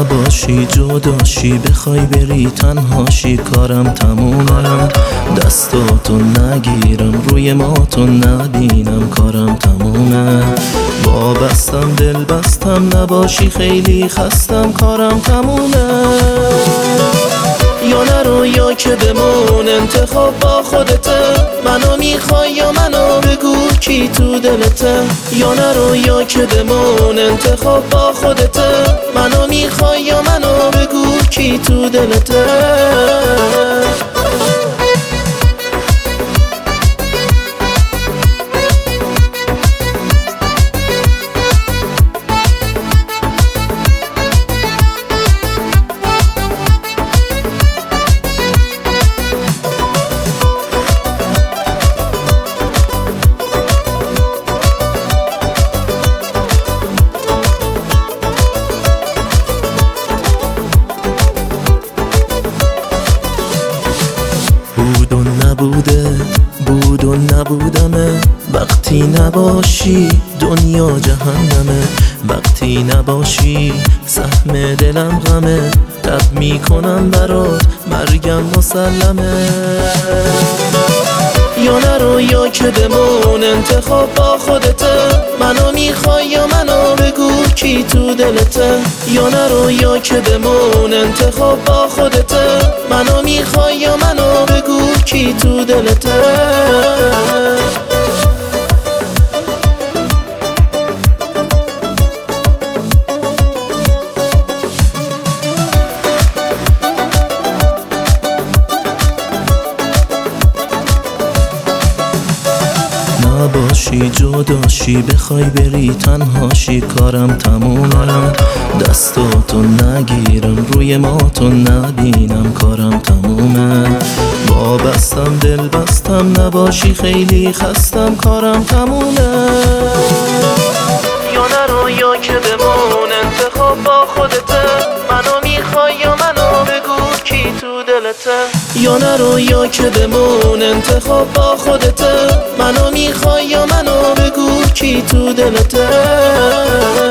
نباشی جداشی بخوای بری تنهاشی کارم تمومه. دستاتو نگیرم روی ماتو نبینم کارم تمومه. وابستم دل بستم نباشی خیلی خستم کارم تمومه. یا نرو یا که بمون انتخاب با خودته. منو میخوای یا منو بگو کی تو دلته. یا نرو یا که بمون انتخاب با خودته. منو میخوای یا منو بگو کی تو دلته. بود و نبوده بود و نبودمه. وقتی نباشی دنیا جهنمه. وقتی نباشی سهم دلم غمه. تب میکنم برات مرگم مسلمه. یا نرو یا که بمون انتخاب با خودته. منو میخوای یا منو بگو کی تو دلته. یا نرو یا که بمون انتخاب با خودته. منو میخوای یا منو بگو کی تو دلته. نباشی جداشی بخوای بری تنهاشی کارم تمومه. دستاتو نگیرم روی ماتو نبینم کارم تمومه. وابستم دل بستم نباشی خیلی خستم کارم تمومه. یا نرو یا که بمون انتخاب با خودته. منو میخوای یا منو بگو کی تو دلته. یا نرو یا که بمون انتخاب با خودته. منو میخوای یا منو بگو کی تو دلته.